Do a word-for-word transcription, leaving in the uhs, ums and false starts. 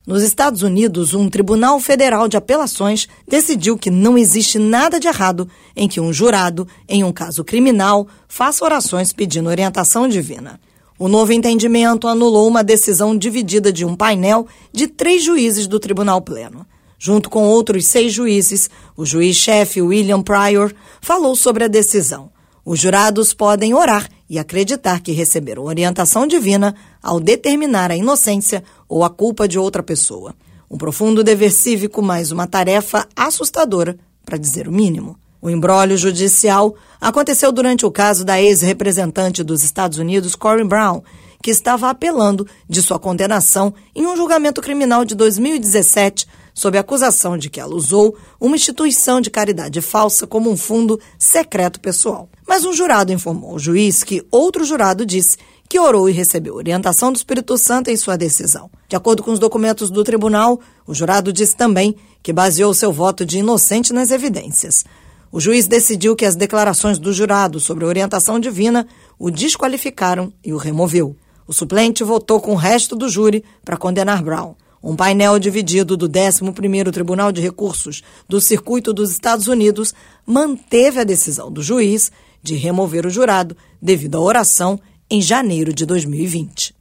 Nos Estados Unidos, um tribunal federal de apelações decidiu que não existe nada de errado em que um jurado, em um caso criminal, faça orações pedindo orientação divina. O novo entendimento anulou uma decisão dividida de um painel de três juízes do Tribunal Pleno. Junto com outros seis juízes, o juiz-chefe William Pryor falou sobre a decisão. Os jurados podem orar e acreditar que receberam orientação divina ao determinar a inocência ou a culpa de outra pessoa. Um profundo dever cívico, mas uma tarefa assustadora, para dizer o mínimo. O imbróglio judicial aconteceu durante o caso da ex-representante dos Estados Unidos, Corrine Brown, que estava apelando de sua condenação em um julgamento criminal de dois mil e dezessete, sob a acusação de que ela usou uma instituição de caridade falsa como um fundo secreto pessoal. Mas um jurado informou ao juiz que outro jurado disse que orou e recebeu orientação do Espírito Santo em sua decisão. De acordo com os documentos do tribunal, o jurado disse também que baseou seu voto de inocente nas evidências. O juiz decidiu que as declarações do jurado sobre a orientação divina o desqualificaram e o removeu. O suplente votou com o resto do júri para condenar Brown. Um painel dividido do décimo primeiro Tribunal de Recursos do Circuito dos Estados Unidos manteve a decisão do juiz de remover o jurado devido à oração em janeiro de dois mil e vinte.